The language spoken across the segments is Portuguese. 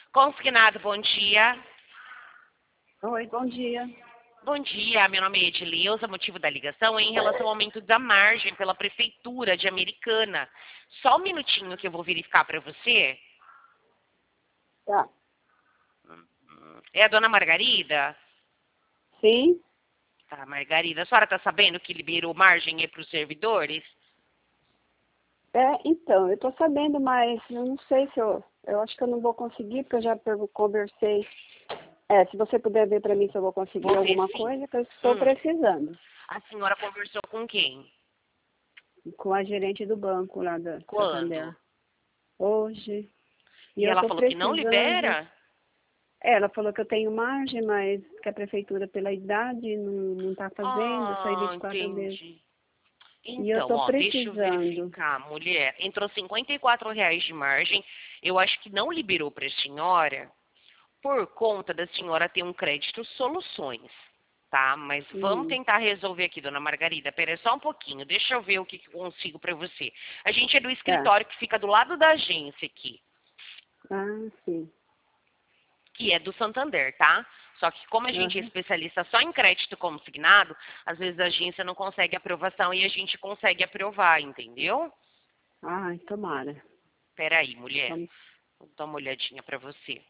Consignado, bom dia. Oi, bom dia. Bom dia, meu nome é Edileuza, motivo da ligação é em relação ao aumento da margem pela Prefeitura de Americana. Só um minutinho que eu vou verificar para você. Tá. É a dona Margarida? Sim? Tá, Margarida, a senhora está sabendo que liberou margem para os servidores? Então, eu tô sabendo, mas eu não sei se eu acho que eu não vou conseguir, porque eu já conversei. Se você puder ver para mim se eu vou conseguir Vou ver alguma sim. coisa, que eu estou precisando. A senhora conversou com quem? Com a gerente do banco lá da Quando? Santander. Hoje. E E eu ela tô falou que não precisando. libera? Ela falou que eu tenho margem, mas que a prefeitura, pela idade, não tá fazendo, só em Ah, 24 meses. entendi. E eu Então, tô ó, deixa eu precisando. verificar, mulher. Entrou R$ 54 de margem. Eu acho que não liberou para a senhora por conta da senhora ter um crédito soluções, tá? Mas vamos Uhum. tentar resolver aqui, dona Margarida. Pera aí só um pouquinho. Deixa eu ver o que eu consigo para você. A gente é do Tá. escritório que fica do lado da agência aqui, Ah, sim. que é do Santander, tá? Só que como a gente é Aham. especialista só em crédito consignado, às vezes a agência não consegue aprovação e a gente consegue aprovar, entendeu? Ai, tomara. Peraí, mulher. Vamos. Vou dar uma olhadinha pra você.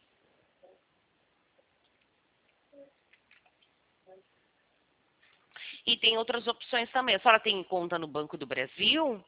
E tem outras opções também. A senhora tem conta no Banco do Brasil?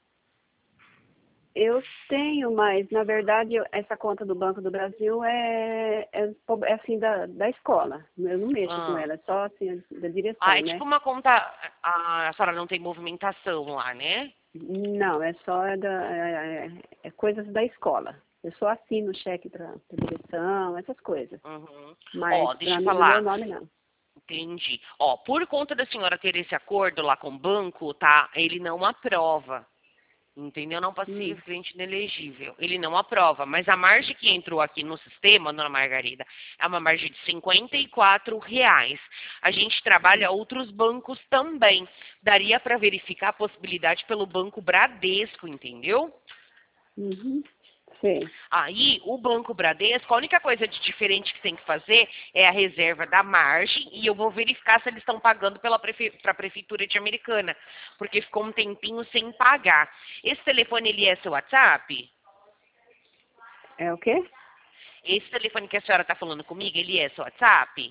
Eu tenho, mas na verdade essa conta do Banco do Brasil é assim da escola. Eu não mexo com Ah. ela, é só assim da Ah, direção, é tipo né? uma conta. A senhora não tem movimentação lá, né? Não, é só é coisas da escola. Eu só assino cheque para direção, essas coisas. Uhum. Mas Ó, deixa para eu mim, no meu falar. nome, não. Entendi. Ó, por conta da senhora ter esse acordo lá com o banco, tá? Ele não aprova. Entendeu? Não Hum, passivo, cliente inelegível. Ele não aprova. Mas a margem que entrou aqui no sistema, dona Margarida, é uma margem de R$ 54. A gente trabalha outros bancos também. Daria para verificar a possibilidade pelo Banco Bradesco, entendeu? uhum, sei. Aí, o Banco Bradesco, a única coisa de diferente que tem que fazer é a reserva da margem e eu vou verificar se eles estão pagando para a Prefeitura de Americana, porque ficou um tempinho sem pagar. Esse telefone, ele é seu WhatsApp? É o quê? Esse telefone que a senhora está falando comigo, ele é seu WhatsApp?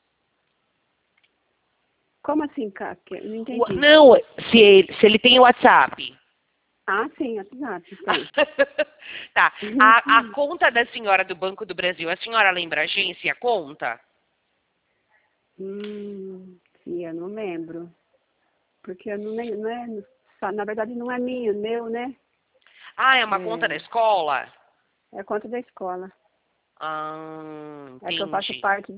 Como assim, Cátia? Eu não entendi. Não, se ele tem o WhatsApp. Ah, sim, WhatsApp, tem. Tá. A conta da senhora do Banco do Brasil, a senhora lembra a agência, a conta? Sim, eu não lembro. Porque eu não é, na verdade não é minha, meu, né? Ah, é uma conta da É, escola? é a conta da escola. Ah, É que eu faço entendi. parte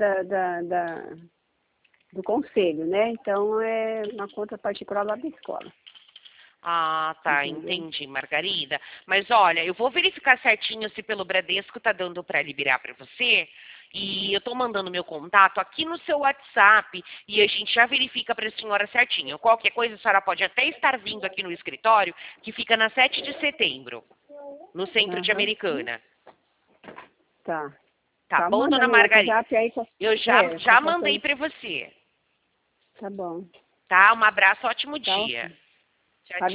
do conselho, né? Então é uma conta particular lá da escola. Ah, tá, Entendeu? entendi, Margarida. Mas olha, eu vou verificar certinho se pelo Bradesco tá dando para liberar para você. E eu tô mandando meu contato aqui no seu WhatsApp e a gente já verifica para a senhora certinho. Qualquer coisa, a senhora pode até estar vindo aqui no escritório, que fica na 7 de setembro, no centro de Aham. Americana. Tá. Tá Tá, bom, manda dona no Margarida? WhatsApp aí. Eu já Qualquer mandei coisa. para você. Tá bom. Tá? Um abraço, ótimo Tá dia. ok. Tchau, Tá tchau.